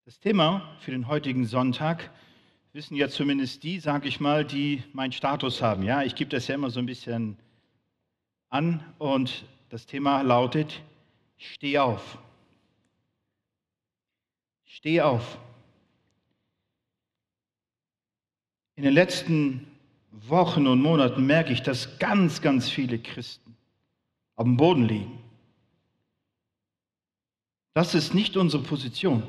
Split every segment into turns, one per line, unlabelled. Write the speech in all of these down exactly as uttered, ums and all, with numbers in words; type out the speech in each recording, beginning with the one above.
Das Thema für den heutigen Sonntag wissen ja zumindest die, sage ich mal, die meinen Status haben. Ja, ich gebe das ja immer so ein bisschen an und das Thema lautet: Steh auf. Steh auf. In den letzten Wochen und Monaten merke ich, dass ganz, ganz viele Christen auf dem Boden liegen. Das ist nicht unsere Position.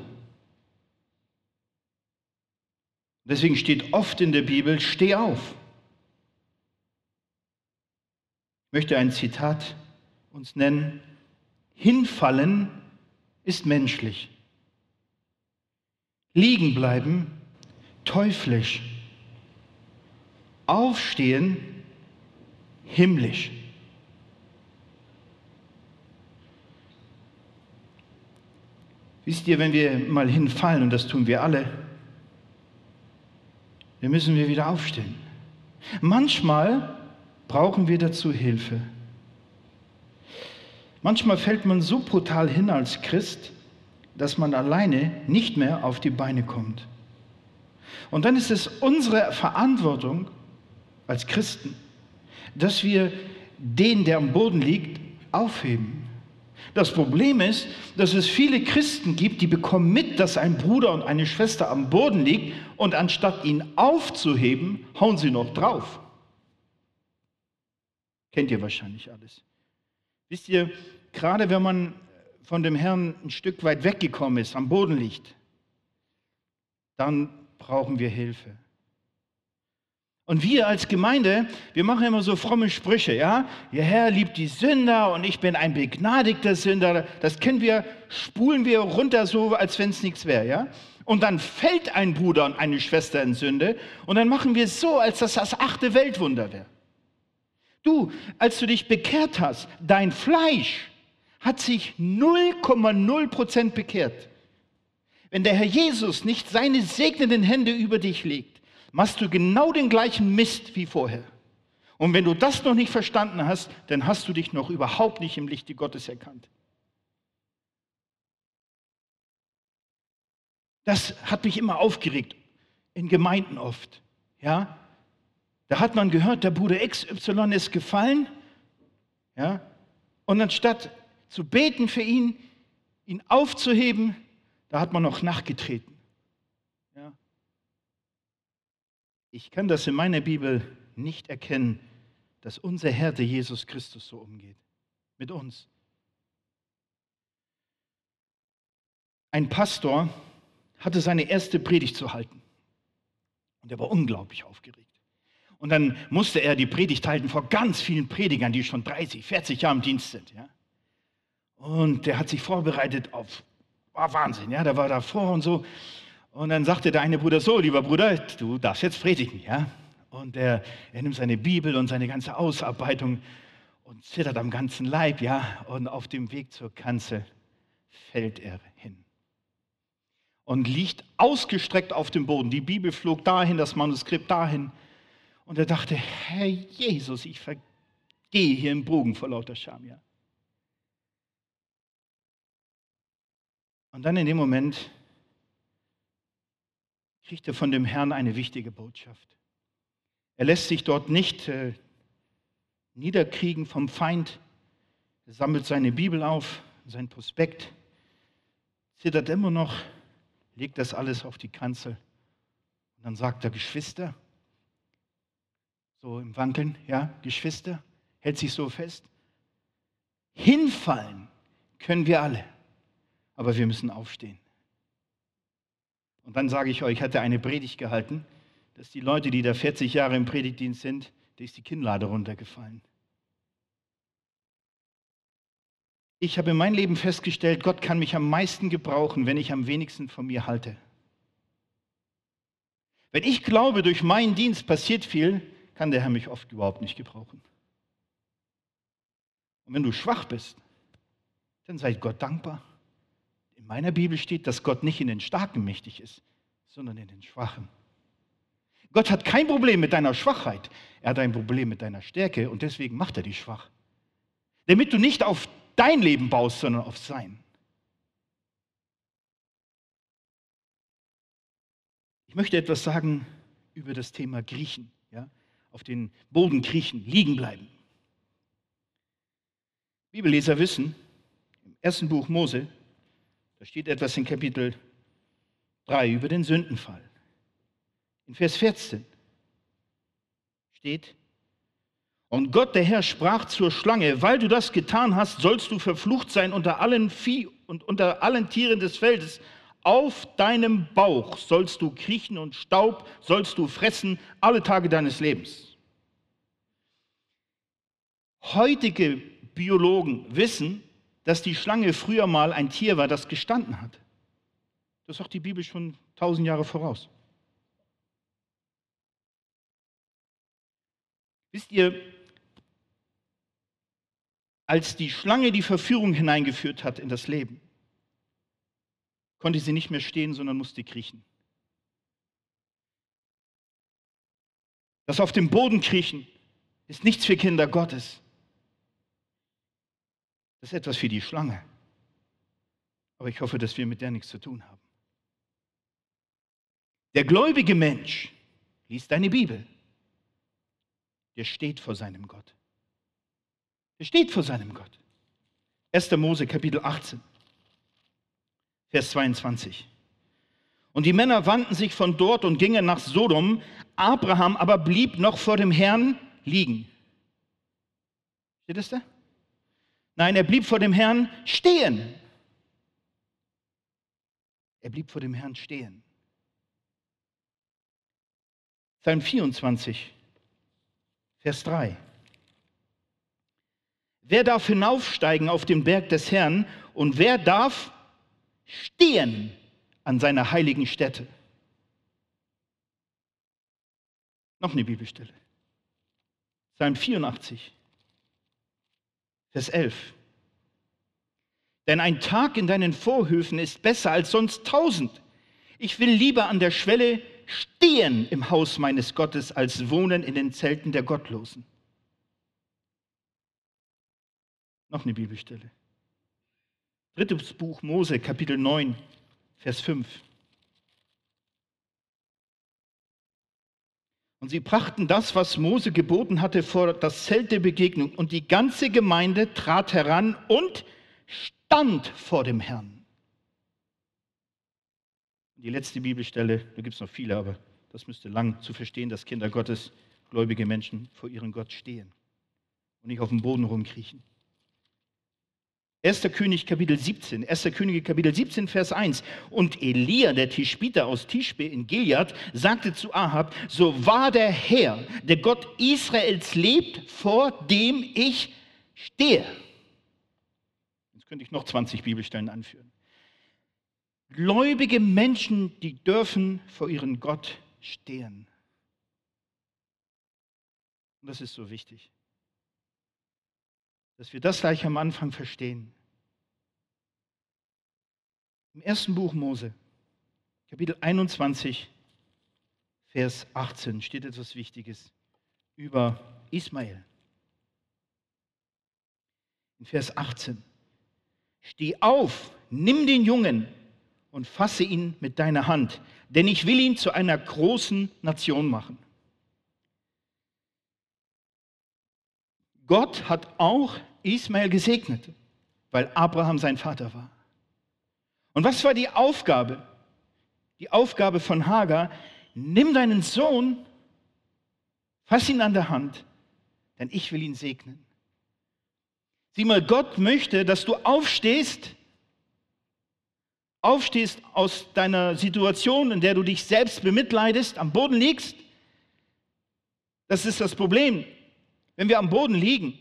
Deswegen steht oft in der Bibel: Steh auf. Ich möchte ein Zitat uns nennen: Hinfallen ist menschlich. Liegen bleiben teuflisch. Aufstehen himmlisch. Wisst ihr, wenn wir mal hinfallen, und das tun wir alle, dann müssen wir wieder aufstehen. Manchmal brauchen wir dazu Hilfe. Manchmal fällt man so brutal hin als Christ, dass man alleine nicht mehr auf die Beine kommt. Und dann ist es unsere Verantwortung als Christen, dass wir den, der am Boden liegt, aufheben. Das Problem ist, dass es viele Christen gibt, die bekommen mit, dass ein Bruder und eine Schwester am Boden liegt, und anstatt ihn aufzuheben, hauen sie noch drauf. Kennt ihr wahrscheinlich alles. Wisst ihr, gerade wenn man von dem Herrn ein Stück weit weggekommen ist, am Boden liegt, dann brauchen wir Hilfe. Und wir als Gemeinde, wir machen immer so fromme Sprüche, ja? Ihr Herr liebt die Sünder und ich bin ein begnadigter Sünder. Das kennen wir, spulen wir runter so, als wenn es nichts wäre, ja? Und dann fällt ein Bruder und eine Schwester in Sünde und dann machen wir so, als das das achte Weltwunder wäre. Du, als du dich bekehrt hast, dein Fleisch hat sich null Komma null Prozent bekehrt. Wenn der Herr Jesus nicht seine segnenden Hände über dich legt, machst du genau den gleichen Mist wie vorher. Und wenn du das noch nicht verstanden hast, dann hast du dich noch überhaupt nicht im Lichte Gottes erkannt. Das hat mich immer aufgeregt, in Gemeinden oft. Ja? Da hat man gehört, der Bruder X Y ist gefallen. Ja? Und anstatt zu beten für ihn, ihn aufzuheben, da hat man noch nachgetreten. Ja? Ich kann das in meiner Bibel nicht erkennen, dass unser Herr, der Jesus Christus, so umgeht. Mit uns. Ein Pastor hatte seine erste Predigt zu halten. Und er war unglaublich aufgeregt. Und dann musste er die Predigt halten vor ganz vielen Predigern, die schon dreißig, vierzig Jahre im Dienst sind. Ja? Und der hat sich vorbereitet auf, war Wahnsinn, ja, der war davor und so. Und dann sagte der eine Bruder: So, lieber Bruder, du darfst jetzt predigen, ja. Und er, er nimmt seine Bibel und seine ganze Ausarbeitung und zittert am ganzen Leib, ja. Und auf dem Weg zur Kanzel fällt er hin und liegt ausgestreckt auf dem Boden. Die Bibel flog dahin, das Manuskript dahin. Und er dachte: Herr Jesus, ich vergehe hier im Bogen vor lauter Scham, ja. Und dann in dem Moment kriegt er von dem Herrn eine wichtige Botschaft. Er lässt sich dort nicht äh, niederkriegen vom Feind. Er sammelt seine Bibel auf, sein Prospekt, zittert immer noch, legt das alles auf die Kanzel. Und dann sagt er: Geschwister, so im Wankeln, ja, Geschwister, hält sich so fest. Hinfallen können wir alle, aber wir müssen aufstehen. Und dann sage ich euch, hat er eine Predigt gehalten, dass die Leute, die da vierzig Jahre im Predigtdienst sind, da ist die Kinnlade runtergefallen. Ich habe in meinem Leben festgestellt, Gott kann mich am meisten gebrauchen, wenn ich am wenigsten von mir halte. Wenn ich glaube, durch meinen Dienst passiert viel, kann der Herr mich oft überhaupt nicht gebrauchen. Und wenn du schwach bist, dann sei Gott dankbar. In meiner Bibel steht, dass Gott nicht in den Starken mächtig ist, sondern in den Schwachen. Gott hat kein Problem mit deiner Schwachheit. Er hat ein Problem mit deiner Stärke und deswegen macht er dich schwach. Damit du nicht auf dein Leben baust, sondern auf sein. Ich möchte etwas sagen über das Thema Kriechen, ja? Auf den Boden kriechen, liegen bleiben. Bibelleser wissen, im ersten Buch Mose, da steht etwas in Kapitel drei über den Sündenfall. In Vers vierzehn steht: Und Gott, der Herr, sprach zur Schlange: Weil du das getan hast, sollst du verflucht sein unter allen Vieh und unter allen Tieren des Feldes. Auf deinem Bauch sollst du kriechen und Staub sollst du fressen alle Tage deines Lebens. Heutige Biologen wissen, dass die Schlange früher mal ein Tier war, das gestanden hat. Das sagt die Bibel schon tausend Jahre voraus. Wisst ihr, als die Schlange die Verführung hineingeführt hat in das Leben, konnte sie nicht mehr stehen, sondern musste kriechen. Das auf dem Boden kriechen ist nichts für Kinder Gottes. Das ist etwas für die Schlange. Aber ich hoffe, dass wir mit der nichts zu tun haben. Der gläubige Mensch liest deine Bibel. Der steht vor seinem Gott. Der steht vor seinem Gott. erster Mose, Kapitel achtzehn, Vers zweiundzwanzig. Und die Männer wandten sich von dort und gingen nach Sodom. Abraham aber blieb noch vor dem Herrn liegen. Steht das da? Nein, er blieb vor dem Herrn stehen. Er blieb vor dem Herrn stehen. Psalm vierundzwanzig, Vers drei. Wer darf hinaufsteigen auf den Berg des Herrn und wer darf stehen an seiner heiligen Stätte? Noch eine Bibelstelle. Psalm vierundachtzig, Vers elf. Denn ein Tag in deinen Vorhöfen ist besser als sonst tausend. Ich will lieber an der Schwelle stehen im Haus meines Gottes, als wohnen in den Zelten der Gottlosen. Noch eine Bibelstelle. Drittes Buch Mose, Kapitel neun, Vers fünf. Und sie brachten das, was Mose geboten hatte, vor das Zelt der Begegnung. Und die ganze Gemeinde trat heran und stand vor dem Herrn. Die letzte Bibelstelle, da gibt es noch viele, aber das müsste lang zu verstehen, dass Kinder Gottes, gläubige Menschen, vor ihrem Gott stehen und nicht auf dem Boden rumkriechen. erster König, Kapitel siebzehn, erster Könige, Kapitel siebzehn, Vers eins. Und Elia, der Tischbiter aus Tischbe in Gilead, sagte zu Ahab: So wahr der Herr, der Gott Israels lebt, vor dem ich stehe. Jetzt könnte ich noch zwanzig Bibelstellen anführen. Gläubige Menschen, die dürfen vor ihrem Gott stehen. Und das ist so wichtig, dass wir das gleich am Anfang verstehen. Im ersten Buch Mose, Kapitel einundzwanzig, Vers achtzehn, steht etwas Wichtiges über Ismael. In Vers achtzehn: Steh auf, nimm den Jungen und fasse ihn mit deiner Hand, denn ich will ihn zu einer großen Nation machen. Gott hat auch Ismael gesegnet, weil Abraham sein Vater war. Und was war die Aufgabe? Die Aufgabe von Hagar: Nimm deinen Sohn, fass ihn an der Hand, denn ich will ihn segnen. Sieh mal, Gott möchte, dass du aufstehst, aufstehst aus deiner Situation, in der du dich selbst bemitleidest, am Boden liegst. Das ist das Problem. Wenn wir am Boden liegen,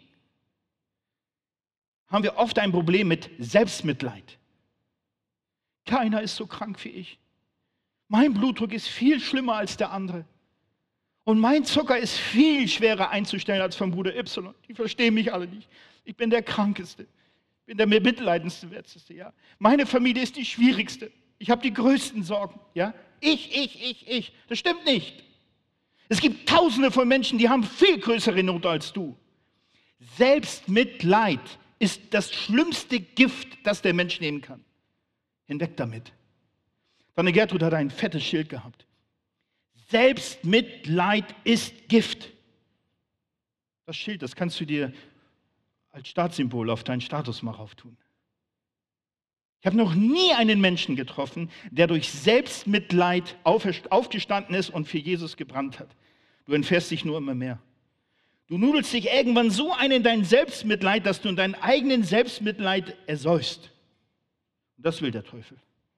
haben wir oft ein Problem mit Selbstmitleid. Keiner ist so krank wie ich. Mein Blutdruck ist viel schlimmer als der andere. Und mein Zucker ist viel schwerer einzustellen als von Bruder Y. Die verstehen mich alle nicht. Ich bin der Krankeste. Ich bin der mitleidendste. Ja? Meine Familie ist die schwierigste. Ich habe die größten Sorgen. Ja? Ich, ich, ich, ich. Das stimmt nicht. Es gibt Tausende von Menschen, die haben viel größere Not als du. Selbstmitleid ist das schlimmste Gift, das der Mensch nehmen kann. Hinweg damit. Tante Gertrud hat ein fettes Schild gehabt. Selbstmitleid ist Gift. Das Schild, das kannst du dir als Statussymbol auf deinen Status mal auftun. Ich habe noch nie einen Menschen getroffen, der durch Selbstmitleid aufgestanden ist und für Jesus gebrannt hat. Du entfährst dich nur immer mehr. Du nudelst dich irgendwann so ein in dein Selbstmitleid, dass du in deinem eigenen Selbstmitleid ersäufst. Und das will der Teufel.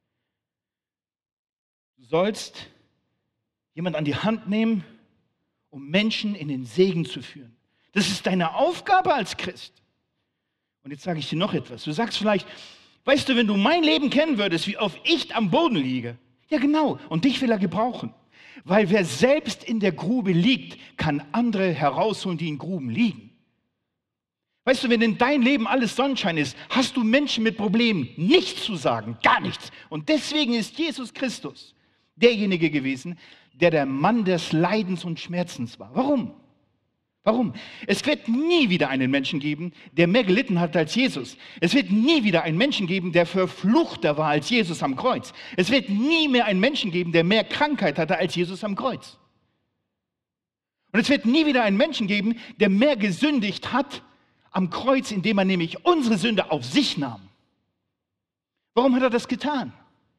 Du sollst jemand an die Hand nehmen, um Menschen in den Segen zu führen. Das ist deine Aufgabe als Christ. Und jetzt sage ich dir noch etwas. Du sagst vielleicht, weißt du, wenn du mein Leben kennen würdest, wie oft ich am Boden liege. Ja, genau. Und dich will er gebrauchen. Weil wer selbst in der Grube liegt, kann andere herausholen, die in Gruben liegen. Weißt du, wenn in deinem Leben alles Sonnenschein ist, hast du Menschen mit Problemen nichts zu sagen, gar nichts. Und deswegen ist Jesus Christus derjenige gewesen, der der Mann des Leidens und Schmerzens war. Warum? Warum? Es wird nie wieder einen Menschen geben, der mehr gelitten hat als Jesus. Es wird nie wieder einen Menschen geben, der verfluchter war als Jesus am Kreuz. Es wird nie mehr einen Menschen geben, der mehr Krankheit hatte als Jesus am Kreuz. Und es wird nie wieder einen Menschen geben, der mehr gesündigt hat am Kreuz, indem er nämlich unsere Sünde auf sich nahm. Warum hat er das getan?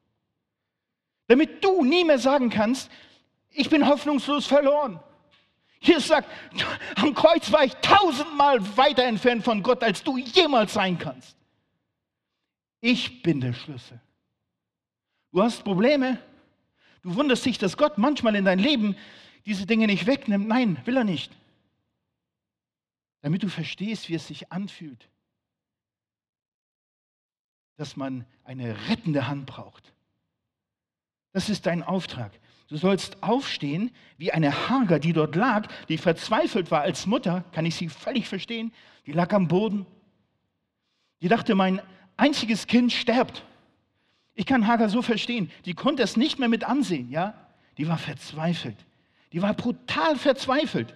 Damit du nie mehr sagen kannst, ich bin hoffnungslos verloren. Jesus sagt, am Kreuz war ich tausendmal weiter entfernt von Gott, als du jemals sein kannst. Ich bin der Schlüssel. Du hast Probleme. Du wunderst dich, dass Gott manchmal in dein Leben diese Dinge nicht wegnimmt. Nein, will er nicht. Damit du verstehst, wie es sich anfühlt, dass man eine rettende Hand braucht. Das ist dein Auftrag. Du sollst aufstehen wie eine Hagar, die dort lag, die verzweifelt war als Mutter, kann ich sie völlig verstehen, die lag am Boden. Die dachte, mein einziges Kind stirbt. Ich kann Hagar so verstehen, die konnte es nicht mehr mit ansehen, ja? Die war verzweifelt. Die war brutal verzweifelt.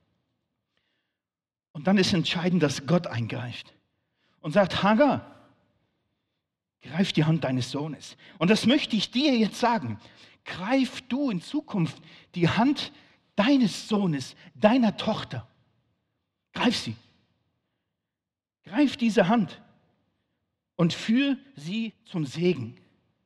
Und dann ist entscheidend, dass Gott eingreift und sagt, Hagar, greif die Hand deines Sohnes. Und das möchte ich dir jetzt sagen. Greif du in Zukunft die Hand deines Sohnes, deiner Tochter. Greif sie. Greif diese Hand und führ sie zum Segen.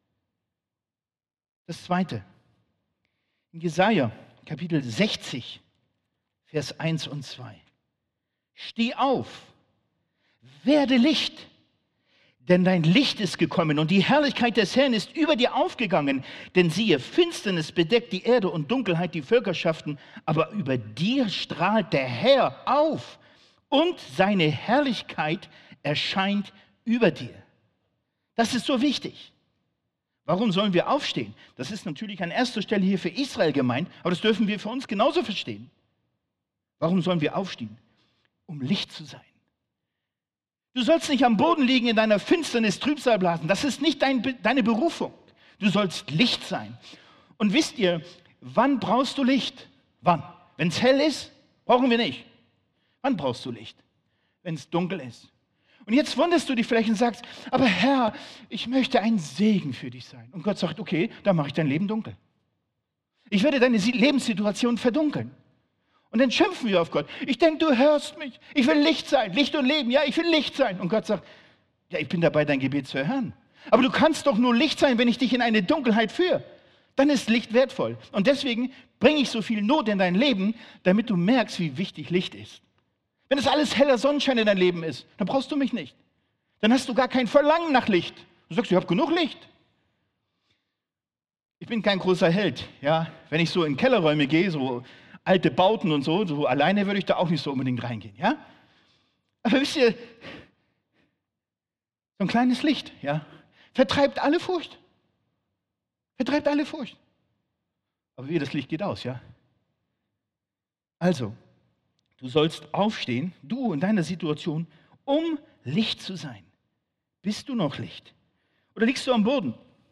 Das Zweite. In Jesaja, Kapitel sechzig, Vers eins und zwei. Steh auf, werde Licht, denn dein Licht ist gekommen und die Herrlichkeit des Herrn ist über dir aufgegangen. Denn siehe, Finsternis bedeckt die Erde und Dunkelheit die Völkerschaften, aber über dir strahlt der Herr auf und seine Herrlichkeit erscheint über dir. Das ist so wichtig. Warum sollen wir aufstehen? Das ist natürlich an erster Stelle hier für Israel gemeint, aber das dürfen wir für uns genauso verstehen. Warum sollen wir aufstehen? Um Licht zu sein. Du sollst nicht am Boden liegen in deiner Finsternis, Trübsal blasen. Das ist nicht dein, deine Berufung. Du sollst Licht sein. Und wisst ihr, wann brauchst du Licht? Wann? Wenn es hell ist, brauchen wir nicht. Wann brauchst du Licht? Wenn es dunkel ist. Und jetzt wunderst du dich vielleicht und sagst, aber Herr, ich möchte ein Segen für dich sein. Und Gott sagt, okay, dann mache ich dein Leben dunkel. Ich werde deine Lebenssituation verdunkeln. Und dann schimpfen wir auf Gott. Ich denke, du hörst mich. Ich will Licht sein. Licht und Leben. Ja, ich will Licht sein. Und Gott sagt, ja, ich bin dabei, dein Gebet zu erhören. Aber du kannst doch nur Licht sein, wenn ich dich in eine Dunkelheit führe. Dann ist Licht wertvoll. Und deswegen bringe ich so viel Not in dein Leben, damit du merkst, wie wichtig Licht ist. Wenn es alles heller Sonnenschein in dein Leben ist, dann brauchst du mich nicht. Dann hast du gar kein Verlangen nach Licht. Du sagst, ich habe genug Licht. Ich bin kein großer Held. Ja? Wenn ich so in Kellerräume gehe, so alte Bauten und so, so alleine würde ich da auch nicht so unbedingt reingehen, ja? Aber wisst ihr, so ein kleines Licht, ja, vertreibt alle Furcht. Vertreibt alle Furcht. Aber wie, das Licht geht aus, ja? Also, du sollst aufstehen, du in deiner Situation, um Licht zu sein. Bist du noch Licht? Oder liegst du am Boden?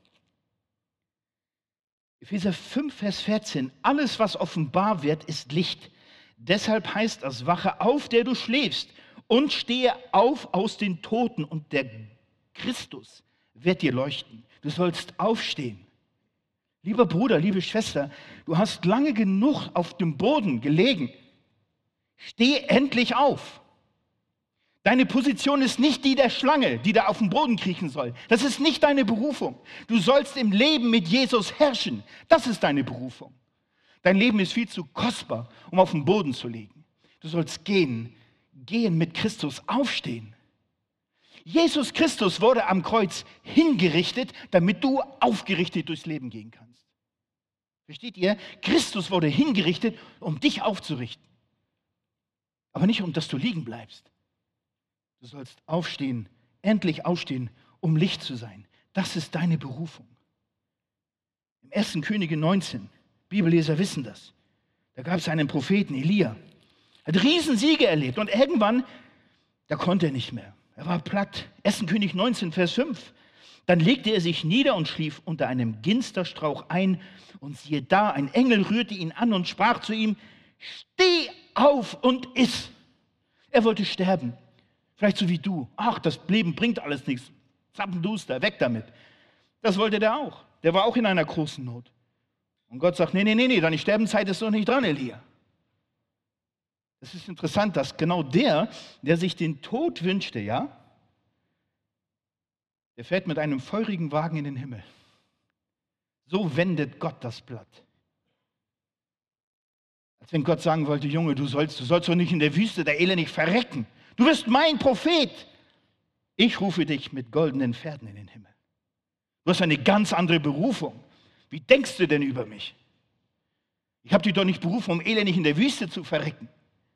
Epheser fünf, Vers vierzehn. Alles, was offenbar wird, ist Licht. Deshalb heißt das, wache auf, der du schläfst, und stehe auf aus den Toten, und der Christus wird dir leuchten. Du sollst aufstehen. Lieber Bruder, liebe Schwester, du hast lange genug auf dem Boden gelegen. Steh endlich auf. Deine Position ist nicht die der Schlange, die da auf dem Boden kriechen soll. Das ist nicht deine Berufung. Du sollst im Leben mit Jesus herrschen. Das ist deine Berufung. Dein Leben ist viel zu kostbar, um auf den Boden zu liegen. Du sollst gehen, gehen mit Christus, aufstehen. Jesus Christus wurde am Kreuz hingerichtet, damit du aufgerichtet durchs Leben gehen kannst. Versteht ihr? Christus wurde hingerichtet, um dich aufzurichten. Aber nicht, um dass du liegen bleibst. Du sollst aufstehen, endlich aufstehen, um Licht zu sein. Das ist deine Berufung. Im ersten Könige neunzehn, Bibelleser wissen das, da gab es einen Propheten, Elia. Er hat Riesensiege erlebt und irgendwann, da konnte er nicht mehr. Er war platt. ersten König neunzehn, Vers fünf. Dann legte er sich nieder und schlief unter einem Ginsterstrauch ein. Und siehe da, ein Engel rührte ihn an und sprach zu ihm, steh auf und iss. Er wollte sterben. Vielleicht so wie du. Ach, das Leben bringt alles nichts. Zappenduster, weg damit. Das wollte der auch. Der war auch in einer großen Not. Und Gott sagt, nee, nee, nee, nee, deine Sterbenzeit ist noch nicht dran, Elia. Es ist interessant, dass genau der, der sich den Tod wünschte, ja, der fährt mit einem feurigen Wagen in den Himmel. So wendet Gott das Blatt. Als wenn Gott sagen wollte, Junge, du sollst, du sollst doch nicht in der Wüste der Elendig verrecken. Du bist mein Prophet. Ich rufe dich mit goldenen Pferden in den Himmel. Du hast eine ganz andere Berufung. Wie denkst du denn über mich? Ich habe dich doch nicht berufen, um elendig in der Wüste zu verrecken.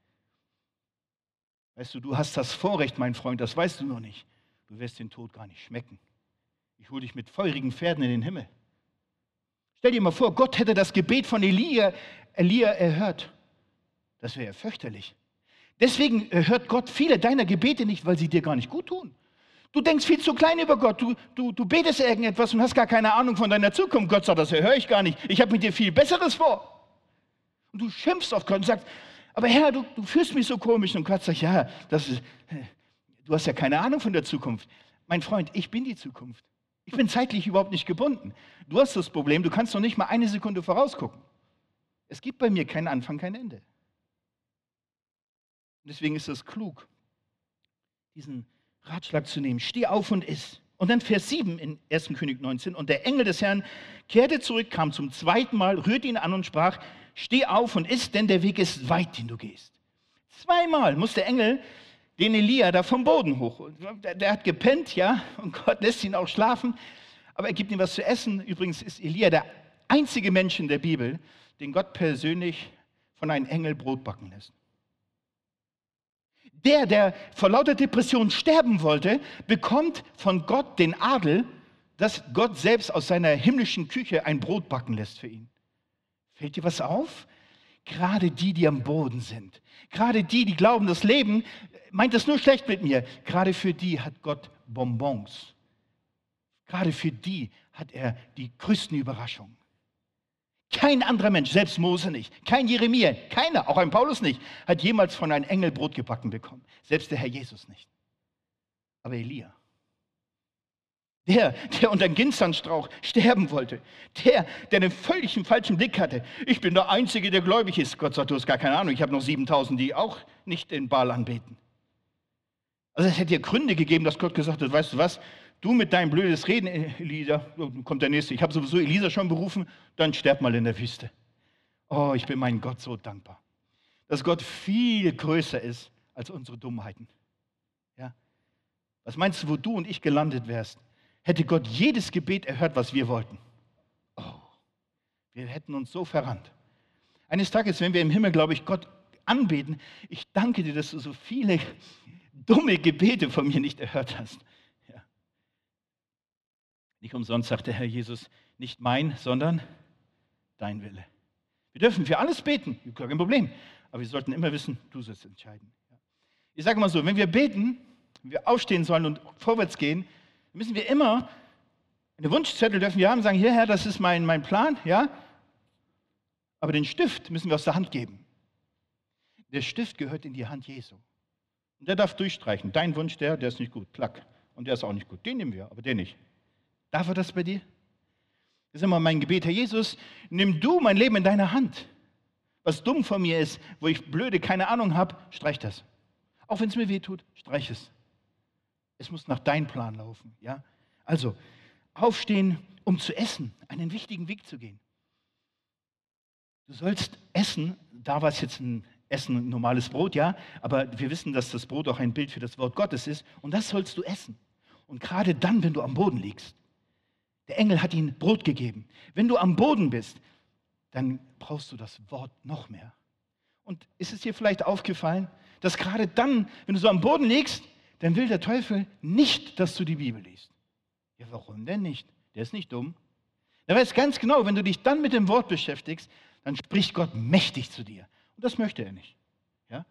Weißt du, du hast das Vorrecht, mein Freund, das weißt du noch nicht. Du wirst den Tod gar nicht schmecken. Ich hole dich mit feurigen Pferden in den Himmel. Stell dir mal vor, Gott hätte das Gebet von Elia, Elia erhört. Das wäre ja fürchterlich. Deswegen hört Gott viele deiner Gebete nicht, weil sie dir gar nicht gut tun. Du denkst viel zu klein über Gott. Du, du, du betest irgendetwas und hast gar keine Ahnung von deiner Zukunft. Gott sagt, das höre ich gar nicht. Ich habe mit dir viel Besseres vor. Und du schimpfst auf Gott und sagst, aber Herr, du, du fühlst mich so komisch. Und Gott sagt, ja, das ist, du hast ja keine Ahnung von der Zukunft. Mein Freund, ich bin die Zukunft. Ich bin zeitlich überhaupt nicht gebunden. Du hast das Problem, du kannst noch nicht mal eine Sekunde vorausgucken. Es gibt bei mir keinen Anfang, kein Ende. Deswegen ist es klug, diesen Ratschlag zu nehmen. Steh auf und iss. Und dann Vers sieben in ersten König neunzehn. Und der Engel des Herrn kehrte zurück, kam zum zweiten Mal, rührte ihn an und sprach, steh auf und iss, denn der Weg ist weit, den du gehst. Zweimal muss der Engel den Elia da vom Boden hochholen. Der, der hat gepennt, ja, und Gott lässt ihn auch schlafen, aber er gibt ihm was zu essen. Übrigens ist Elia der einzige Mensch in der Bibel, den Gott persönlich von einem Engel Brot backen lässt. Der, der vor lauter Depression sterben wollte, bekommt von Gott den Adel, dass Gott selbst aus seiner himmlischen Küche ein Brot backen lässt für ihn. Fällt dir was auf? Gerade die, die am Boden sind, gerade die, die glauben, das Leben meint es nur schlecht mit mir, gerade für die hat Gott Bonbons. Gerade für die hat er die größten Überraschungen. Kein anderer Mensch, selbst Mose nicht, kein Jeremia, keiner, auch ein Paulus nicht, hat jemals von einem Engel Brot gebacken bekommen. Selbst der Herr Jesus nicht. Aber Elia, der, der unter dem Ginsternstrauch sterben wollte, der, der den völlig falschen Blick hatte. Ich bin der Einzige, der gläubig ist. Gott sagt, du hast gar keine Ahnung, ich habe noch siebentausend, die auch nicht den Baal anbeten. Also es hätte ja Gründe gegeben, dass Gott gesagt hat, weißt du was, du mit deinem blödes Reden, Elisa, kommt der Nächste, ich habe sowieso Elisa schon berufen, dann sterb mal in der Wüste. Oh, ich bin meinem Gott so dankbar, dass Gott viel größer ist als unsere Dummheiten. Ja? Was meinst du, wo du und ich gelandet wärst? Hätte Gott jedes Gebet erhört, was wir wollten? Oh, wir hätten uns so verrannt. Eines Tages, wenn wir im Himmel, glaube ich, Gott anbeten, ich danke dir, dass du so viele dumme Gebete von mir nicht erhört hast. Ja. Nicht umsonst sagt der Herr Jesus, nicht mein, sondern dein Wille. Wir dürfen für alles beten, gar kein Problem. Aber wir sollten immer wissen, du sollst entscheiden. Ja. Ich sage mal so, wenn wir beten, wenn wir aufstehen sollen und vorwärts gehen, müssen wir immer, einen Wunschzettel dürfen wir haben, sagen, hier Herr, das ist mein, mein Plan, ja. Aber den Stift müssen wir aus der Hand geben. Der Stift gehört in die Hand Jesu. Und der darf durchstreichen. Dein Wunsch, der, der ist nicht gut, klack. Und der ist auch nicht gut. Den nehmen wir, aber der nicht. Darf er das bei dir? Das ist immer mein Gebet. Herr Jesus, nimm du mein Leben in deine Hand. Was dumm von mir ist, wo ich blöde keine Ahnung habe, streich das. Auch wenn es mir weh tut, streich es. Es muss nach deinem Plan laufen. Ja? Also, aufstehen, um zu essen, einen wichtigen Weg zu gehen. Du sollst essen, da war es jetzt ein Essen, ein normales Brot, ja, aber wir wissen, dass das Brot auch ein Bild für das Wort Gottes ist und das sollst du essen. Und gerade dann, wenn du am Boden liegst, der Engel hat ihnen Brot gegeben. Wenn du am Boden bist, dann brauchst du das Wort noch mehr. Und ist es dir vielleicht aufgefallen, dass gerade dann, wenn du so am Boden liegst, dann will der Teufel nicht, dass du die Bibel liest. Ja, warum denn nicht? Der ist nicht dumm. Der weiß ganz genau, wenn du dich dann mit dem Wort beschäftigst, dann spricht Gott mächtig zu dir. Und das möchte er nicht. Ja?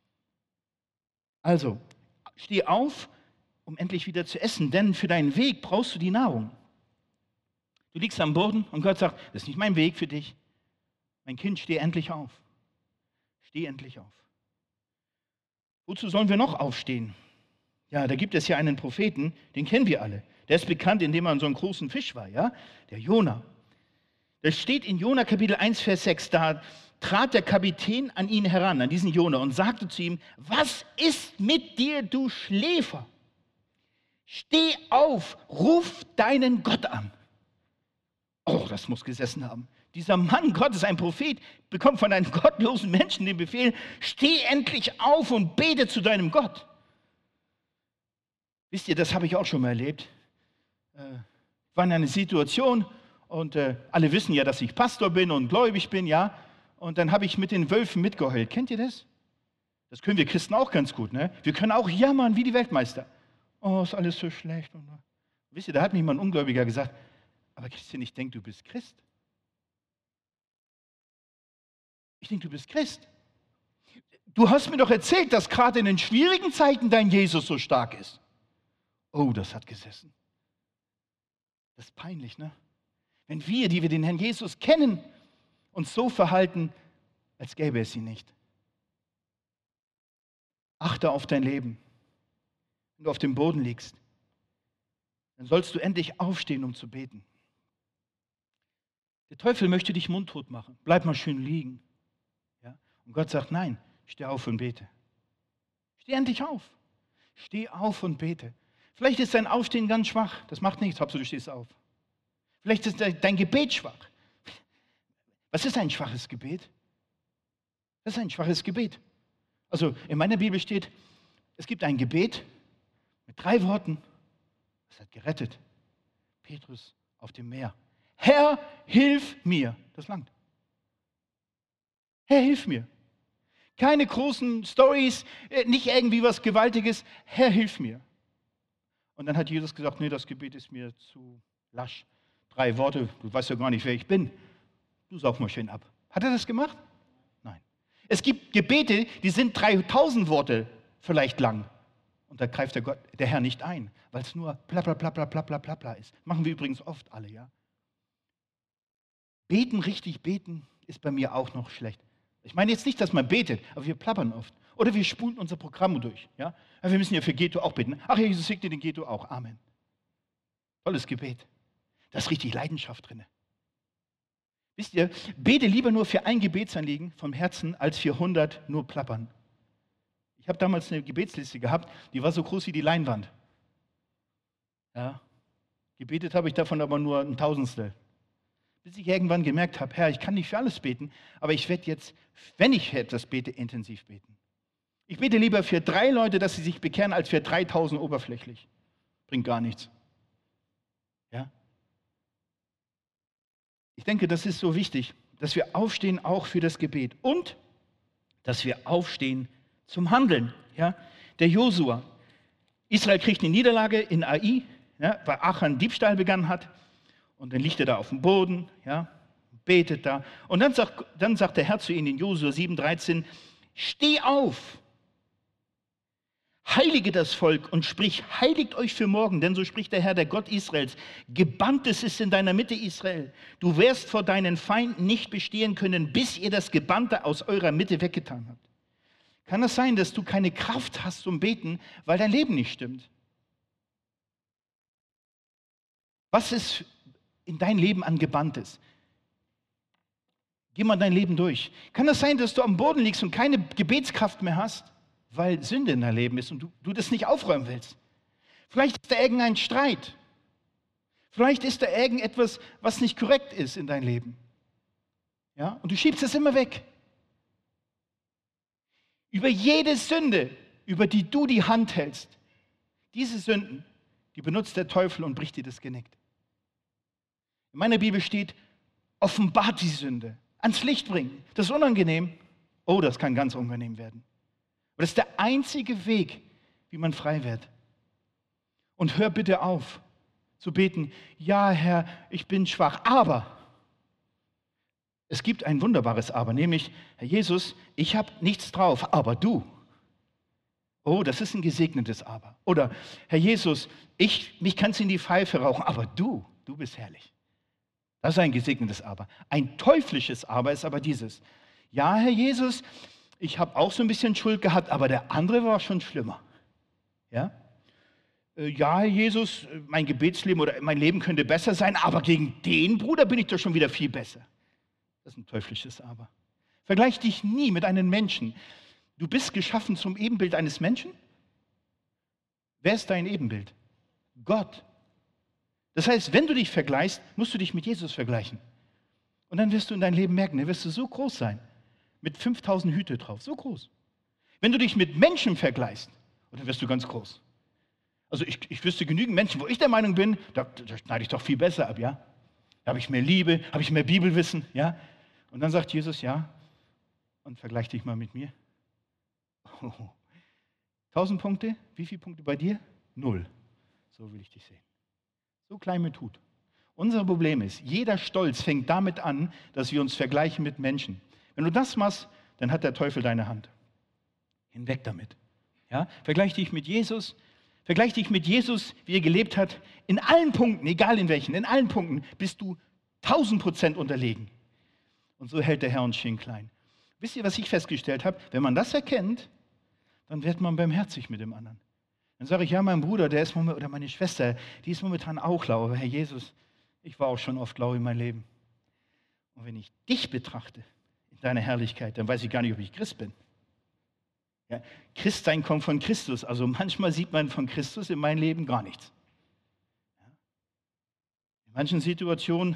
Also, steh auf, um endlich wieder zu essen, denn für deinen Weg brauchst du die Nahrung. Du liegst am Boden und Gott sagt, das ist nicht mein Weg für dich. Mein Kind, steh endlich auf. Steh endlich auf. Wozu sollen wir noch aufstehen? Ja, da gibt es ja einen Propheten, den kennen wir alle. Der ist bekannt, indem er an so einem großen Fisch war, ja? Der Jona. Das steht in Jona Kapitel eins, Vers sechs, da trat der Kapitän an ihn heran, an diesen Jona, und sagte zu ihm, was ist mit dir, du Schläfer? Steh auf, ruf deinen Gott an. Oh, das muss gesessen haben. Dieser Mann Gottes, ein Prophet, bekommt von einem gottlosen Menschen den Befehl, steh endlich auf und bete zu deinem Gott. Wisst ihr, das habe ich auch schon mal erlebt. Ich war in einer Situation und äh, alle wissen ja, dass ich Pastor bin und gläubig bin, ja. Und dann habe ich mit den Wölfen mitgeheult. Kennt ihr das? Das können wir Christen auch ganz gut, ne? Wir können auch jammern wie die Weltmeister. Oh, ist alles so schlecht. Und, wisst ihr, da hat mich mal ein Ungläubiger gesagt, aber Christian, ich denke, du bist Christ. Ich denke, du bist Christ. Du hast mir doch erzählt, dass gerade in den schwierigen Zeiten dein Jesus so stark ist. Oh, das hat gesessen. Das ist peinlich, ne? Wenn wir, die wir den Herrn Jesus kennen, uns so verhalten, als gäbe es ihn nicht. Achte auf dein Leben. Wenn du auf dem Boden liegst, dann sollst du endlich aufstehen, um zu beten. Der Teufel möchte dich mundtot machen. Bleib mal schön liegen. Ja? Und Gott sagt, nein, steh auf und bete. Steh endlich auf. Steh auf und bete. Vielleicht ist dein Aufstehen ganz schwach. Das macht nichts, Hauptsache du stehst auf. Vielleicht ist dein Gebet schwach. Was ist ein schwaches Gebet? Das ist ein schwaches Gebet. Also in meiner Bibel steht, es gibt ein Gebet mit drei Worten. Das hat gerettet. Petrus auf dem Meer. Herr, hilf mir. Das langt. Herr, hilf mir. Keine großen Storys, nicht irgendwie was Gewaltiges. Herr, hilf mir. Und dann hat Jesus gesagt, nee, das Gebet ist mir zu lasch. Drei Worte, du weißt ja gar nicht, wer ich bin. Du saug mal schön ab. Hat er das gemacht? Nein. Es gibt Gebete, die sind dreitausend Worte vielleicht lang. Und da greift der, Gott, der Herr nicht ein, weil es nur bla bla bla bla bla bla bla bla ist. Machen wir übrigens oft alle, ja. Beten, richtig beten, ist bei mir auch noch schlecht. Ich meine jetzt nicht, dass man betet, aber wir plappern oft. Oder wir spulen unser Programm durch. Ja? Wir müssen ja für Ghetto auch beten. Ach, Jesus segne den Ghetto auch. Amen. Tolles Gebet. Da ist richtig Leidenschaft drin. Wisst ihr, bete lieber nur für ein Gebetsanliegen vom Herzen, als für hundert nur plappern. Ich habe damals eine Gebetsliste gehabt, die war so groß wie die Leinwand. Ja? Gebetet habe ich davon aber nur ein Tausendstel. Bis ich irgendwann gemerkt habe, Herr, ich kann nicht für alles beten, aber ich werde jetzt, wenn ich etwas bete, intensiv beten. Ich bete lieber für drei Leute, dass sie sich bekehren, als für dreitausend oberflächlich. Bringt gar nichts. Ja? Ich denke, das ist so wichtig, dass wir aufstehen auch für das Gebet und dass wir aufstehen zum Handeln. Ja? Der Josua, Israel kriegt eine Niederlage in Ai, ja, weil Achan Diebstahl begangen hat. Und dann liegt er da auf dem Boden, ja, betet da. Und dann sagt, dann sagt der Herr zu ihnen in Josua sieben, dreizehn, steh auf, heilige das Volk und sprich, heiligt euch für morgen, denn so spricht der Herr, der Gott Israels. Gebanntes ist in deiner Mitte, Israel. Du wirst vor deinen Feinden nicht bestehen können, bis ihr das Gebannte aus eurer Mitte weggetan habt. Kann es sein, dass du keine Kraft hast zum Beten, weil dein Leben nicht stimmt? Was ist in dein Leben angebannt ist. Geh mal dein Leben durch. Kann es sein, dass du am Boden liegst und keine Gebetskraft mehr hast, weil Sünde in deinem Leben ist und du, du das nicht aufräumen willst? Vielleicht ist da irgendein Streit. Vielleicht ist da irgendetwas, was nicht korrekt ist in deinem Leben. Ja? Und du schiebst es immer weg. Über jede Sünde, über die du die Hand hältst, diese Sünden, die benutzt der Teufel und bricht dir das Genick. In meiner Bibel steht, offenbart die Sünde, ans Licht bringen. Das ist unangenehm. Oh, das kann ganz unangenehm werden. Aber das ist der einzige Weg, wie man frei wird. Und hör bitte auf zu beten, ja Herr, ich bin schwach, aber es gibt ein wunderbares Aber, nämlich, Herr Jesus, ich habe nichts drauf, aber du. Oh, das ist ein gesegnetes Aber. Oder, Herr Jesus, ich, mich kannst du in die Pfeife rauchen, aber du, du bist herrlich. Das ist ein gesegnetes Aber. Ein teuflisches Aber ist aber dieses. Ja, Herr Jesus, ich habe auch so ein bisschen Schuld gehabt, aber der andere war schon schlimmer. Ja? Ja, Herr Jesus, mein Gebetsleben oder mein Leben könnte besser sein, aber gegen den Bruder bin ich doch schon wieder viel besser. Das ist ein teuflisches Aber. Vergleich dich nie mit einem Menschen. Du bist geschaffen zum Ebenbild eines Menschen. Wer ist dein Ebenbild? Gott. Das heißt, wenn du dich vergleichst, musst du dich mit Jesus vergleichen. Und dann wirst du in deinem Leben merken, dann wirst du so groß sein. Mit fünftausend Hüte drauf, so groß. Wenn du dich mit Menschen vergleichst, dann wirst du ganz groß. Also ich, ich wüsste genügend Menschen, wo ich der Meinung bin, da, da schneide ich doch viel besser ab, ja? Da habe ich mehr Liebe, habe ich mehr Bibelwissen, ja? Und dann sagt Jesus, ja, und vergleich dich mal mit mir. Oh. Tausend Punkte, wie viele Punkte bei dir? Null. So will ich dich sehen. So klein mit Hut. Unser Problem ist, jeder Stolz fängt damit an, dass wir uns vergleichen mit Menschen. Wenn du das machst, dann hat der Teufel deine Hand. Hinweg damit. Ja? Vergleich dich mit Jesus. Vergleich dich mit Jesus, wie er gelebt hat. In allen Punkten, egal in welchen, in allen Punkten bist du tausend Prozent unterlegen. Und so hält der Herr uns schön klein. Wisst ihr, was ich festgestellt habe? Wenn man das erkennt, dann wird man barmherzig mit dem anderen. Dann sage ich, ja, mein Bruder, der ist momentan, oder meine Schwester, die ist momentan auch lau. Aber Herr Jesus, ich war auch schon oft lau in meinem Leben. Und wenn ich dich betrachte, in deiner Herrlichkeit, dann weiß ich gar nicht, ob ich Christ bin. Ja, Christsein kommt von Christus. Also manchmal sieht man von Christus in meinem Leben gar nichts. Ja. In manchen Situationen,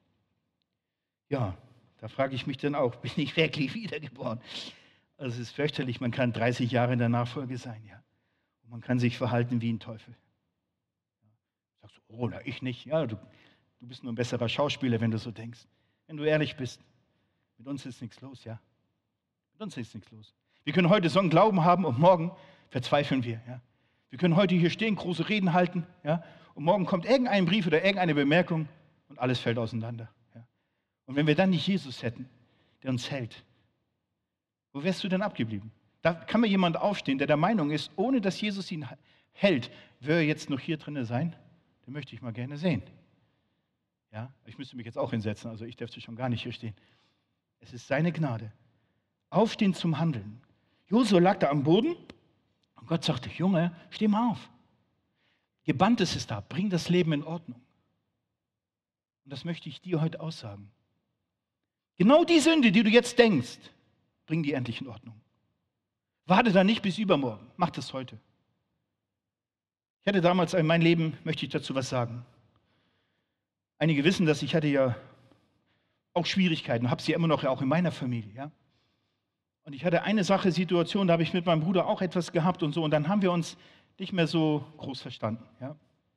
ja, da frage ich mich dann auch, bin ich wirklich wiedergeboren? Also es ist fürchterlich, man kann dreißig Jahre in der Nachfolge sein, ja. Und man kann sich verhalten wie ein Teufel. Ja. Sagst du, oh, na, ich nicht. Ja, du, du bist nur ein besserer Schauspieler, wenn du so denkst. Wenn du ehrlich bist, mit uns ist nichts los, ja. Mit uns ist nichts los. Wir können heute so einen Glauben haben und morgen verzweifeln wir. Ja. Wir können heute hier stehen, große Reden halten, ja, und morgen kommt irgendein Brief oder irgendeine Bemerkung und alles fällt auseinander. Ja. Und wenn wir dann nicht Jesus hätten, der uns hält, wo wärst du denn abgeblieben? Da kann mir jemand aufstehen, der der Meinung ist, ohne dass Jesus ihn hält, würde er jetzt noch hier drinnen sein? Den möchte ich mal gerne sehen. Ja, ich müsste mich jetzt auch hinsetzen, also ich dürfte schon gar nicht hier stehen. Es ist seine Gnade. Aufstehen zum Handeln. Josua lag da am Boden und Gott sagte, Junge, steh mal auf. Gebanntes ist da, bring das Leben in Ordnung. Und das möchte ich dir heute aussagen. Genau die Sünde, die du jetzt denkst, bring die endlich in Ordnung. Warte da nicht bis übermorgen, mach das heute. Ich hatte damals in meinem Leben, möchte ich dazu was sagen. Einige wissen das, ich hatte ja auch Schwierigkeiten, habe sie immer noch auch in meiner Familie, ja. Und ich hatte eine Sache, Situation, da habe ich mit meinem Bruder auch etwas gehabt und so. Und dann haben wir uns nicht mehr so groß verstanden. Ja?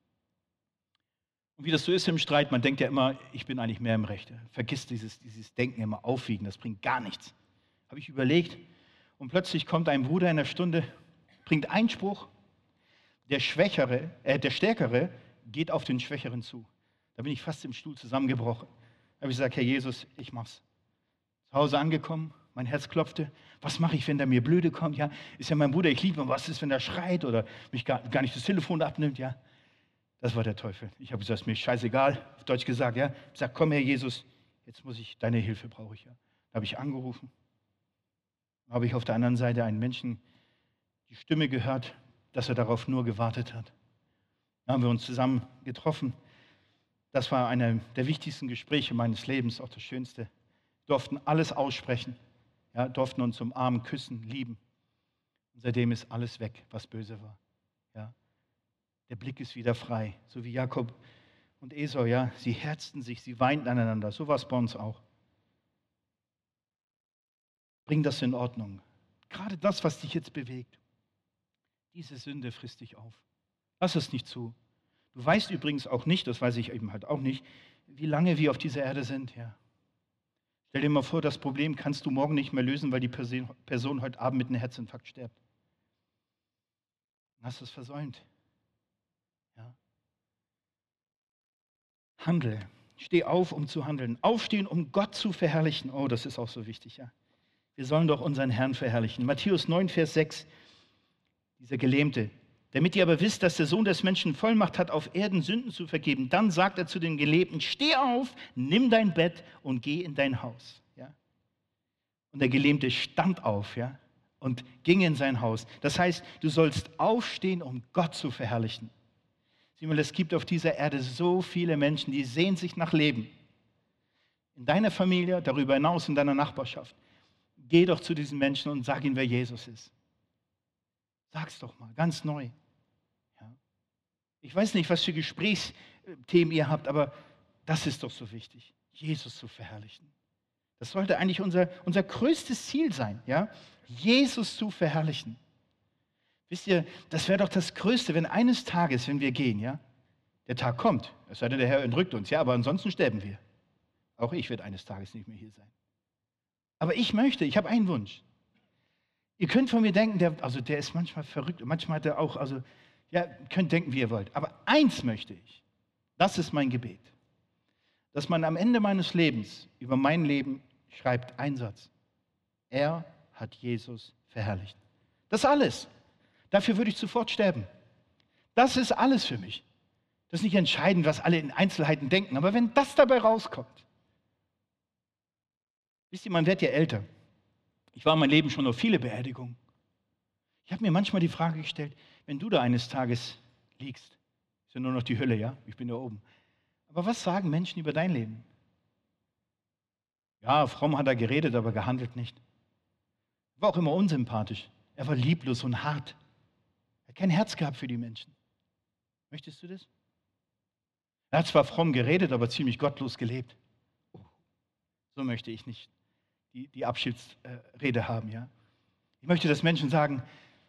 Und wie das so ist im Streit, man denkt ja immer, ich bin eigentlich mehr im Recht. Vergiss dieses, dieses Denken immer aufwiegen, das bringt gar nichts. Habe ich überlegt. Und plötzlich kommt ein Bruder in der Stunde, bringt Einspruch. Der Schwächere, äh, der Stärkere geht auf den Schwächeren zu. Da bin ich fast im Stuhl zusammengebrochen. Da habe ich gesagt, Herr Jesus, ich mach's. Zu Hause angekommen. Mein Herz klopfte. Was mache ich, wenn der mir blöde kommt? Ja, ist ja mein Bruder, ich liebe ihn. Was ist, wenn er schreit oder mich gar, gar nicht das Telefon abnimmt? Ja, das war der Teufel. Ich habe gesagt, ist mir scheißegal, auf Deutsch gesagt. Ja, ich sage, komm Herr Jesus, jetzt muss ich, deine Hilfe brauche ich. Ja. Da habe ich angerufen. Da habe ich auf der anderen Seite einen Menschen die Stimme gehört, dass er darauf nur gewartet hat. Da haben wir uns zusammen getroffen. Das war einer der wichtigsten Gespräche meines Lebens, auch das Schönste. Wir durften alles aussprechen, ja, durften uns umarmen, küssen, lieben. Und seitdem ist alles weg, was böse war. Ja. Der Blick ist wieder frei, so wie Jakob und Esau. Ja. Sie herzten sich, sie weinten aneinander. So war es bei uns auch. Bring das in Ordnung. Gerade das, was dich jetzt bewegt. Diese Sünde frisst dich auf. Lass es nicht zu. Du weißt übrigens auch nicht, das weiß ich eben halt auch nicht, wie lange wir auf dieser Erde sind. Ja. Stell dir mal vor, das Problem kannst du morgen nicht mehr lösen, weil die Person heute Abend mit einem Herzinfarkt stirbt. Dann hast du es versäumt. Ja. Handle. Steh auf, um zu handeln. Aufstehen, um Gott zu verherrlichen. Oh, das ist auch so wichtig. Ja. Wir sollen doch unseren Herrn verherrlichen. Matthäus neun, Vers sechs, dieser Gelähmte. Damit ihr aber wisst, dass der Sohn des Menschen Vollmacht hat, auf Erden Sünden zu vergeben, dann sagt er zu den Gelähmten, steh auf, nimm dein Bett und geh in dein Haus. Ja? Und der Gelähmte stand auf, ja, und ging in sein Haus. Das heißt, du sollst aufstehen, um Gott zu verherrlichen. Sieh mal, es gibt auf dieser Erde so viele Menschen, die sehnen sich nach Leben. In deiner Familie, darüber hinaus in deiner Nachbarschaft. Geh doch zu diesen Menschen und sag ihnen, wer Jesus ist. Sag's doch mal, ganz neu. Ja. Ich weiß nicht, was für Gesprächsthemen ihr habt, aber das ist doch so wichtig, Jesus zu verherrlichen. Das sollte eigentlich unser, unser größtes Ziel sein, ja? Jesus zu verherrlichen. Wisst ihr, das wäre doch das Größte, wenn eines Tages, wenn wir gehen, ja, der Tag kommt, es sei denn, der Herr entrückt uns, ja, aber ansonsten sterben wir. Auch ich werde eines Tages nicht mehr hier sein. Aber ich möchte, ich habe einen Wunsch. Ihr könnt von mir denken, der, also der ist manchmal verrückt, manchmal hat er auch, also, ja, könnt denken, wie ihr wollt. Aber eins möchte ich, das ist mein Gebet, dass man am Ende meines Lebens über mein Leben schreibt, ein Satz. Er hat Jesus verherrlicht. Das ist alles. Dafür würde ich sofort sterben. Das ist alles für mich. Das ist nicht entscheidend, was alle in Einzelheiten denken, aber wenn das dabei rauskommt. Wisst ihr, man wird ja älter. Ich war mein Leben schon auf viele Beerdigungen. Ich habe mir manchmal die Frage gestellt, wenn du da eines Tages liegst, ist ja nur noch die Hölle, ja? Ich bin da oben. Aber was sagen Menschen über dein Leben? Ja, fromm hat er geredet, aber gehandelt nicht. War auch immer unsympathisch. Er war lieblos und hart. Er hat kein Herz gehabt für die Menschen. Möchtest du das? Er hat zwar fromm geredet, aber ziemlich gottlos gelebt. Oh, so möchte ich nicht die, die Abschiedsrede haben, ja. Ich möchte, dass Menschen sagen,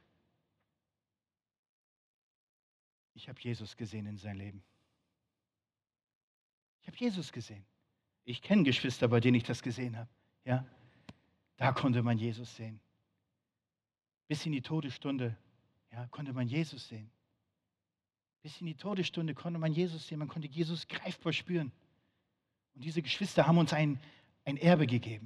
ich habe Jesus gesehen in sein Leben. Ich habe Jesus gesehen. Ich kenne Geschwister, bei denen ich das gesehen habe. Ja? Da konnte man Jesus sehen. Bis in die Todesstunde, ja, konnte man Jesus sehen. Bis in die Todesstunde konnte man Jesus sehen. Man konnte Jesus greifbar spüren. Und diese Geschwister haben uns ein, ein Erbe gegeben.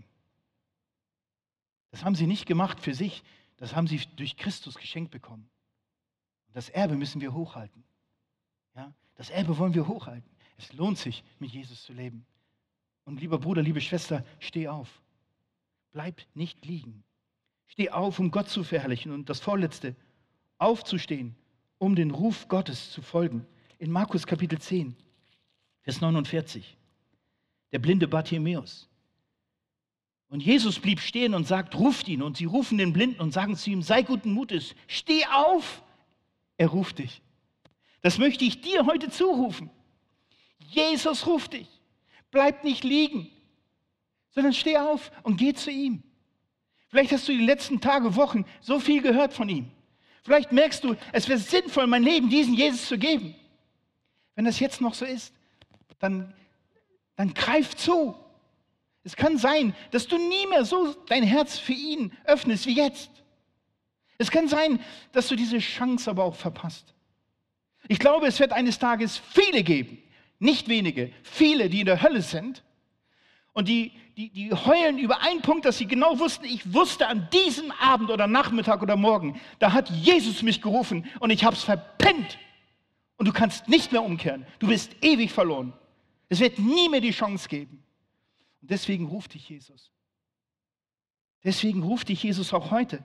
Das haben sie nicht gemacht für sich. Das haben sie durch Christus geschenkt bekommen. Und das Erbe müssen wir hochhalten. Ja? Das Erbe wollen wir hochhalten. Es lohnt sich, mit Jesus zu leben. Und lieber Bruder, liebe Schwester, steh auf. Bleib nicht liegen. Steh auf, um Gott zu verherrlichen. Und das Vorletzte, aufzustehen, um den Ruf Gottes zu folgen. In Markus Kapitel zehn, Vers neunundvierzig. Der blinde Bartimäus. Und Jesus blieb stehen und sagt, ruft ihn. Und sie rufen den Blinden und sagen zu ihm, sei guten Mutes, steh auf. Er ruft dich. Das möchte ich dir heute zurufen. Jesus ruft dich. Bleib nicht liegen, sondern steh auf und geh zu ihm. Vielleicht hast du die letzten Tage, Wochen so viel gehört von ihm. Vielleicht merkst du, es wäre sinnvoll, mein Leben diesen Jesus zu geben. Wenn das jetzt noch so ist, dann, dann greif zu. Es kann sein, dass du nie mehr so dein Herz für ihn öffnest wie jetzt. Es kann sein, dass du diese Chance aber auch verpasst. Ich glaube, es wird eines Tages viele geben, nicht wenige, viele, die in der Hölle sind und die, die, die heulen über einen Punkt, dass sie genau wussten, ich wusste an diesem Abend oder Nachmittag oder Morgen, da hat Jesus mich gerufen und ich habe es verpennt. Und du kannst nicht mehr umkehren. Du bist ewig verloren. Es wird nie mehr die Chance geben. Und deswegen ruft dich Jesus. Deswegen ruft dich Jesus auch heute.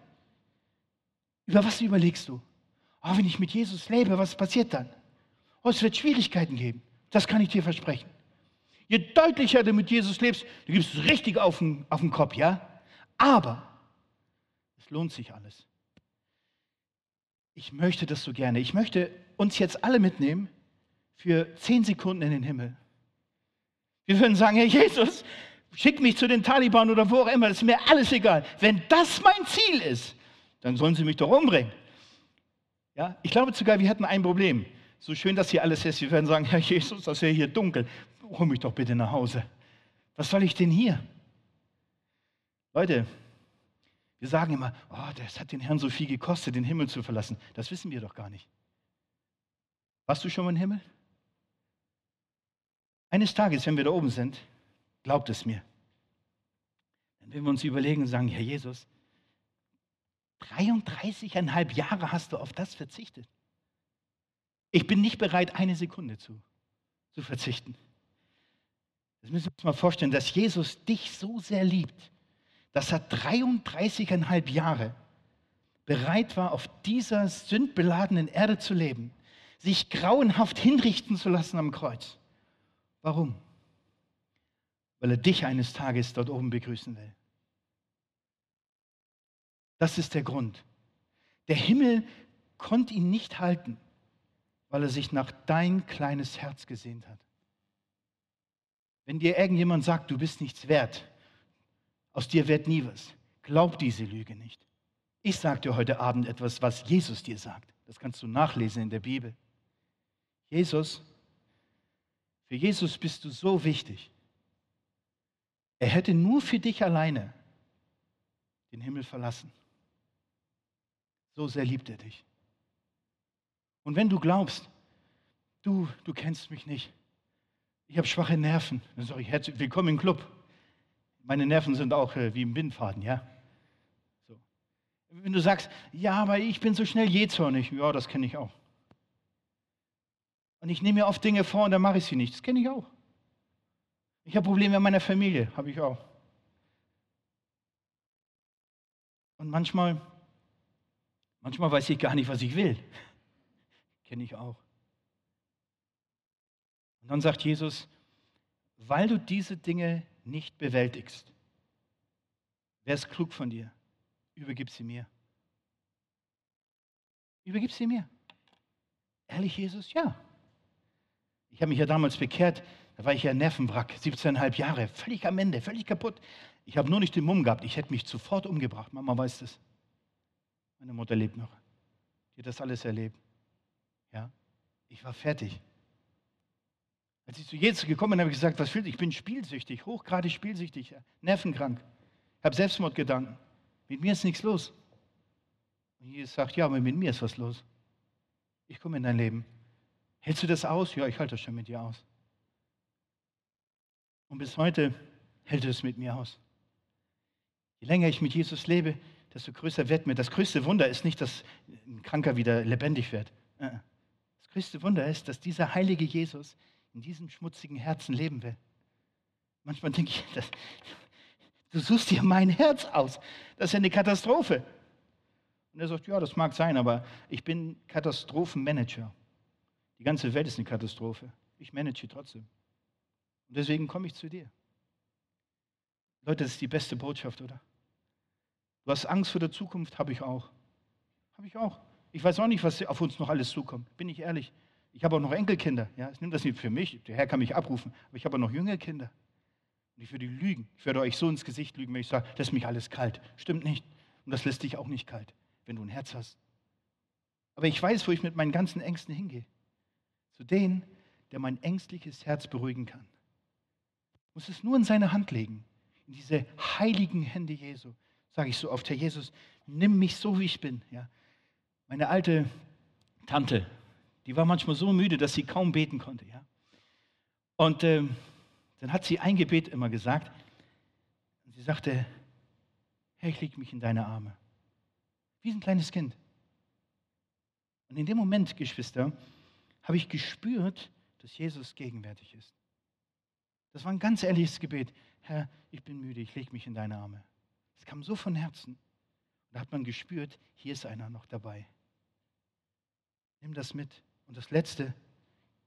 Über was überlegst du? Oh, wenn ich mit Jesus lebe, was passiert dann? Oh, es wird Schwierigkeiten geben. Das kann ich dir versprechen. Je deutlicher du mit Jesus lebst, du gibst es richtig auf den, auf den Kopf, ja? Aber es lohnt sich alles. Ich möchte das so gerne. Ich möchte uns jetzt alle mitnehmen für zehn Sekunden in den Himmel. Wir würden sagen, Herr Jesus, schick mich zu den Taliban oder wo auch immer, das ist mir alles egal. Wenn das mein Ziel ist, dann sollen sie mich doch umbringen. Ja? Ich glaube sogar, wir hätten ein Problem. So schön, dass hier alles ist. Wir würden sagen, Herr Jesus, das wäre hier dunkel. Hol mich doch bitte nach Hause. Was soll ich denn hier? Leute, wir sagen immer, oh, das hat den Herrn so viel gekostet, den Himmel zu verlassen. Das wissen wir doch gar nicht. Warst du schon mal im Himmel? Eines Tages, wenn wir da oben sind, glaubt es mir, dann werden wir uns überlegen und sagen, Herr Jesus, dreiunddreißigeinhalb Jahre hast du auf das verzichtet. Ich bin nicht bereit, eine Sekunde zu, zu verzichten. Das müssen wir uns mal vorstellen, dass Jesus dich so sehr liebt, dass er dreiunddreißigeinhalb Jahre bereit war, auf dieser sündbeladenen Erde zu leben, sich grauenhaft hinrichten zu lassen am Kreuz. Warum? Weil er dich eines Tages dort oben begrüßen will. Das ist der Grund. Der Himmel konnte ihn nicht halten, weil er sich nach dein kleines Herz gesehnt hat. Wenn dir irgendjemand sagt, du bist nichts wert, aus dir wird nie was, glaub diese Lüge nicht. Ich sage dir heute Abend etwas, was Jesus dir sagt. Das kannst du nachlesen in der Bibel. Jesus, für Jesus bist du so wichtig. Er hätte nur für dich alleine den Himmel verlassen. So sehr liebt er dich. Und wenn du glaubst, du, du kennst mich nicht, ich habe schwache Nerven, dann sage ich, herzlich willkommen im Club. Meine Nerven sind auch äh, wie im Bindfaden, ja. So. Wenn du sagst, ja, aber ich bin so schnell jähzornig, ja, das kenne ich auch. Und ich nehme mir oft Dinge vor und dann mache ich sie nicht, das kenne ich auch. Ich habe Probleme in meiner Familie, habe ich auch. Und manchmal, manchmal weiß ich gar nicht, was ich will. Kenne ich auch. Und dann sagt Jesus, weil du diese Dinge nicht bewältigst, wäre es klug von dir, übergib sie mir. Übergib sie mir. Ehrlich, Jesus? Ja. Ich habe mich ja damals bekehrt, da war ich ja Nervenwrack, siebzehneinhalb Jahre, völlig am Ende, völlig kaputt. Ich habe nur nicht den Mumm gehabt, ich hätte mich sofort umgebracht. Mama weiß das. Meine Mutter lebt noch. Die hat das alles erlebt. Ja, ich war fertig. Als ich zu Jesus gekommen bin, habe ich gesagt, was fühlt? Ich bin spielsüchtig, hochgradig spielsüchtig, nervenkrank. Ich habe Selbstmordgedanken. Mit mir ist nichts los. Und Jesus sagt, ja, aber mit mir ist was los. Ich komme in dein Leben. Hältst du das aus? Ja, ich halte das schon mit dir aus. Und bis heute hält es mit mir aus. Je länger ich mit Jesus lebe, desto größer wird mir. Das größte Wunder ist nicht, dass ein Kranker wieder lebendig wird. Das größte Wunder ist, dass dieser heilige Jesus in diesem schmutzigen Herzen leben will. Manchmal denke ich, das, du suchst dir mein Herz aus. Das ist ja eine Katastrophe. Und er sagt, ja, das mag sein, aber ich bin Katastrophenmanager. Die ganze Welt ist eine Katastrophe. Ich manage sie trotzdem. Und deswegen komme ich zu dir. Leute, das ist die beste Botschaft, oder? Du hast Angst vor der Zukunft, habe ich auch. Habe ich auch. Ich weiß auch nicht, was auf uns noch alles zukommt. Bin ich ehrlich. Ich habe auch noch Enkelkinder. Ja, ich nehme das nicht für mich. Der Herr kann mich abrufen. Aber ich habe auch noch jüngere Kinder. Und ich würde lügen. Ich würde euch so ins Gesicht lügen, wenn ich sage, das ist mich alles kalt. Stimmt nicht. Und das lässt dich auch nicht kalt, wenn du ein Herz hast. Aber ich weiß, wo ich mit meinen ganzen Ängsten hingehe. Zu denen, der mein ängstliches Herz beruhigen kann. Ich muss es nur in seine Hand legen. In diese heiligen Hände Jesu. Sage ich so oft, Herr Jesus, nimm mich so, wie ich bin. Ja. Meine alte Tante, die war manchmal so müde, dass sie kaum beten konnte. Ja. Und äh, dann hat sie ein Gebet immer gesagt. Und sie sagte, Herr, ich lege mich in deine Arme. Wie ein kleines Kind. Und in dem Moment, Geschwister, habe ich gespürt, dass Jesus gegenwärtig ist. Das war ein ganz ehrliches Gebet. Herr, ich bin müde, ich lege mich in deine Arme. Es kam so von Herzen. Und da hat man gespürt, hier ist einer noch dabei. Nimm das mit. Und das Letzte,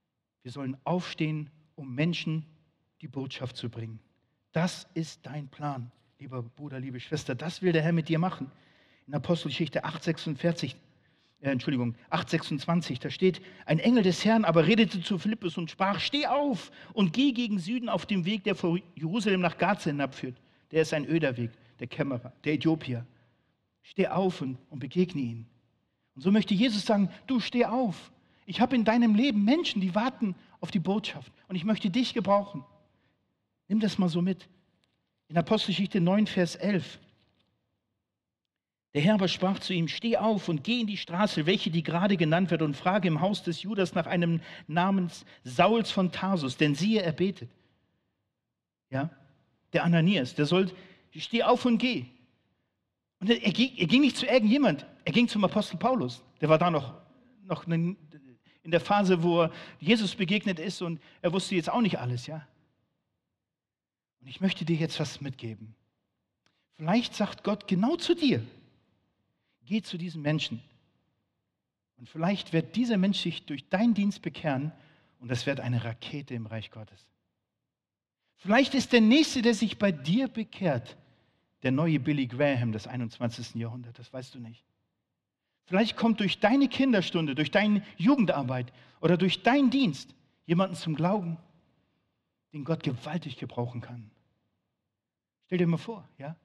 Wir sollen aufstehen, um Menschen die Botschaft zu bringen. Das ist dein Plan, lieber Bruder, liebe Schwester. Das will der Herr mit dir machen. In Apostelgeschichte acht sechsundvierzig, äh, Entschuldigung, acht sechsundzwanzig, da steht, ein Engel des Herrn aber redete zu Philippus und sprach, steh auf und geh gegen Süden auf dem Weg, der von Jerusalem nach Gaza hinabführt. Der ist ein öder Weg, der Kämmerer, der Äthiopier. Steh auf und, und begegne ihn. Und so möchte Jesus sagen, du steh auf. Ich habe in deinem Leben Menschen, die warten auf die Botschaft. Und ich möchte dich gebrauchen. Nimm das mal so mit. In Apostelgeschichte neun, Vers elf. Der Herr aber sprach zu ihm, steh auf und geh in die Straße, welche die gerade genannt wird, und frage im Haus des Judas nach einem namens Sauls von Tarsus, denn siehe, er betet. Ja, der Ananias, der soll, steh auf und geh. Und er, er, ging, er ging nicht zu irgendjemand, er ging zum Apostel Paulus. Der war da noch, noch in der Phase, wo er Jesus begegnet ist und er wusste jetzt auch nicht alles, ja. Und ich möchte dir jetzt was mitgeben. Vielleicht sagt Gott genau zu dir, geh zu diesem Menschen. Und vielleicht wird dieser Mensch sich durch deinen Dienst bekehren und das wird eine Rakete im Reich Gottes. Vielleicht ist der Nächste, der sich bei dir bekehrt, der neue Billy Graham des einundzwanzigsten Jahrhunderts, das weißt du nicht. Vielleicht kommt durch deine Kinderstunde, durch deine Jugendarbeit oder durch deinen Dienst jemanden zum Glauben, den Gott gewaltig gebrauchen kann. Stell dir mal vor, ja?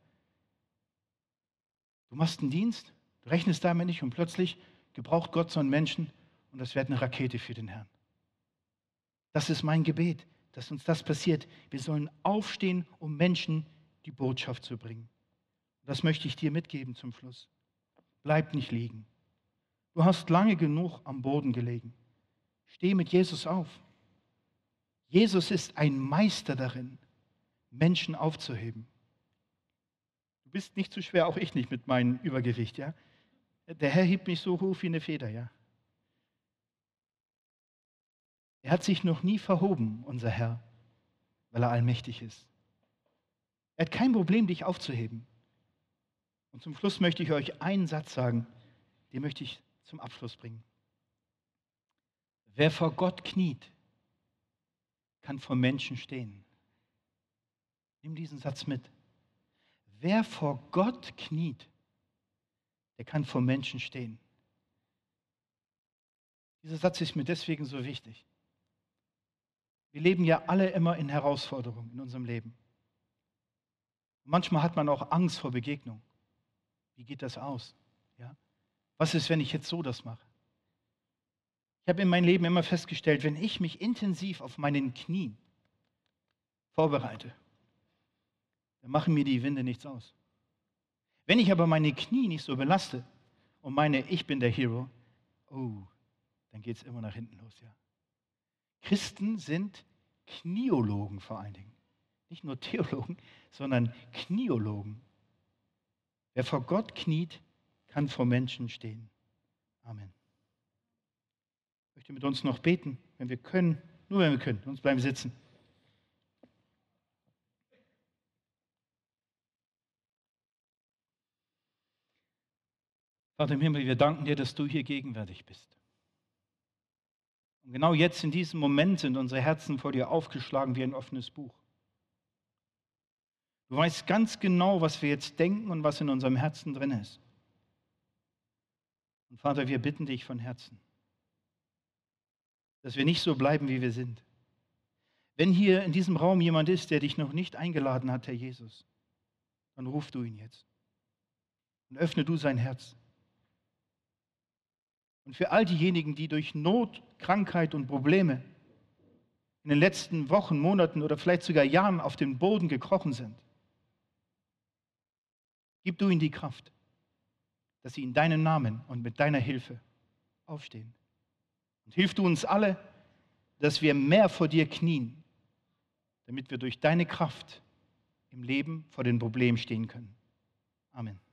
Du machst einen Dienst, du rechnest damit nicht und plötzlich gebraucht Gott so einen Menschen und das wird eine Rakete für den Herrn. Das ist mein Gebet, dass uns das passiert. Wir sollen aufstehen, um Menschen die Botschaft zu bringen. Das möchte ich dir mitgeben zum Schluss. Bleib nicht liegen. Du hast lange genug am Boden gelegen. Steh mit Jesus auf. Jesus ist ein Meister darin, Menschen aufzuheben. Du bist nicht zu schwer, auch ich nicht mit meinem Übergewicht, ja? Der Herr hebt mich so hoch wie eine Feder, ja? Er hat sich noch nie verhoben, unser Herr, weil er allmächtig ist. Er hat kein Problem, dich aufzuheben. Und zum Schluss möchte ich euch einen Satz sagen, den möchte ich zum Abschluss bringen. Wer vor Gott kniet, kann vor Menschen stehen. Nimm diesen Satz mit. Wer vor Gott kniet, der kann vor Menschen stehen. Dieser Satz ist mir deswegen so wichtig. Wir leben ja alle immer in Herausforderungen in unserem Leben. Manchmal hat man auch Angst vor Begegnung. Wie geht das aus? Ja? Was ist, wenn ich jetzt so das mache? Ich habe in meinem Leben immer festgestellt, wenn ich mich intensiv auf meinen Knien vorbereite, dann machen mir die Winde nichts aus. Wenn ich aber meine Knie nicht so belaste und meine, ich bin der Hero, oh, dann geht es immer nach hinten los, ja. Christen sind Kniologen vor allen Dingen. Nicht nur Theologen, sondern Kniologen. Wer vor Gott kniet, kann vor Menschen stehen. Amen. Ich möchte mit uns noch beten, wenn wir können, nur wenn wir können, sonst bleiben wir sitzen. Vater im Himmel, wir danken dir, dass du hier gegenwärtig bist. Und genau jetzt in diesem Moment sind unsere Herzen vor dir aufgeschlagen wie ein offenes Buch. Du weißt ganz genau, was wir jetzt denken und was in unserem Herzen drin ist. Und Vater, wir bitten dich von Herzen, dass wir nicht so bleiben, wie wir sind. Wenn hier in diesem Raum jemand ist, der dich noch nicht eingeladen hat, Herr Jesus, dann ruf du ihn jetzt und öffne du sein Herz. Und für all diejenigen, die durch Not, Krankheit und Probleme in den letzten Wochen, Monaten oder vielleicht sogar Jahren auf den Boden gekrochen sind, gib du ihnen die Kraft, dass sie in deinem Namen und mit deiner Hilfe aufstehen. Und hilf du uns alle, dass wir mehr vor dir knien, damit wir durch deine Kraft im Leben vor den Problemen stehen können. Amen.